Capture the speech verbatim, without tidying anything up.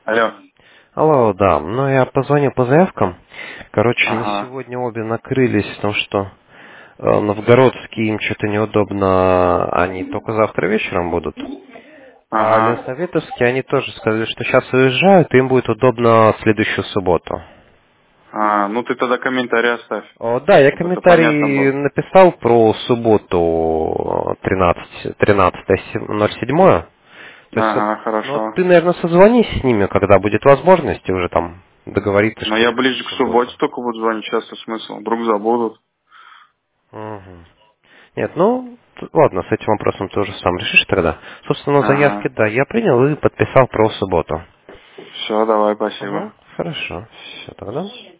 Алло. Алло, да. Ну, я позвонил по заявкам. Короче, на Ага. сегодня обе накрылись, потому что э, новгородские им что-то неудобно, они только завтра вечером будут. А Ага. ленсоветовские, они тоже сказали, что сейчас уезжают, и им будет удобно в следующую субботу. А, ну ты тогда комментарий оставь, О, да, я чтобы это понятно комментарий было. написал про субботу тринадцатое, тринадцатое ноль семь. То есть, вот, Ага, ну, вот хорошо. ты, наверное, созвонись с ними, когда будет возможность, и уже там договориться, Но что я в ближе к субботе субботу. только буду звонить, часто смысл. Вдруг забудут. Мгм. Нет, ну, т- ладно, с этим вопросом ты уже сам решишь тогда. Собственно, заявки, Ага. да, я принял и подписал про субботу. Все, давай, спасибо. Угу, хорошо, все тогда.